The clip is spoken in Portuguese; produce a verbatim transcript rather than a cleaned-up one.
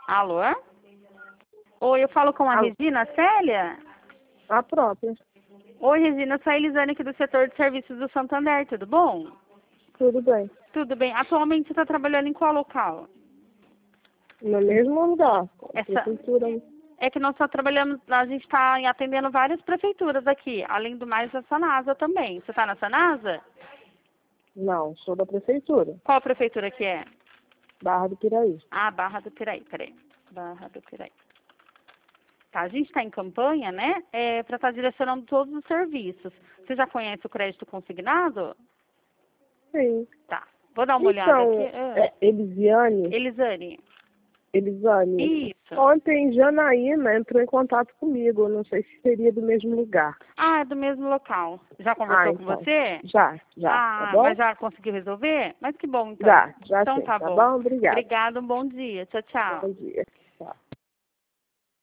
Alô? Oi, eu falo com a Alô? Regina Célia? A própria. Oi, Regina, eu sou a Elisane aqui do setor de serviços do Santander, tudo bom? Tudo bem. Tudo bem. Atualmente você está trabalhando em qual local? No mesmo lugar. Essa... Prefeitura. É que nós só trabalhamos, a gente está atendendo várias prefeituras aqui, além do mais a Sanasa também. Você está na Sanasa? Não, sou da prefeitura. Qual prefeitura que é? Barra do Piraí. Ah, Barra do Piraí, peraí. Barra do Piraí. Tá, a gente está em campanha, né? É, para estar direcionando todos os serviços. Você já conhece o crédito consignado? Sim. Tá. Vou dar uma olhada Então, aqui. Ah. é, Elisiane. Elisane. Elisane. Isso. Ontem Janaína entrou em contato comigo. Não sei se seria do mesmo lugar. Ah, é do mesmo local. Já conversou ah, com então. você? Já, já. Ah, Tá bom? mas já conseguiu resolver? Mas que bom, então. Já, já Então sim. tá Tá bom. bom? Obrigada. Obrigada, um bom dia. Tchau, tchau. Bom dia. Tchau.